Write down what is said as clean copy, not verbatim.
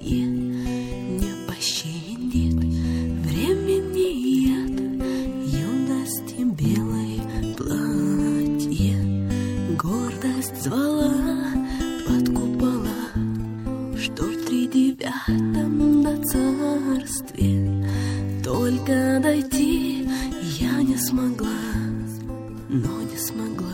не пощадит, времени нет, юности белое платье, гордость звала под купола, что в 39-м на царстве. Только дойти я не смогла, но не смогла.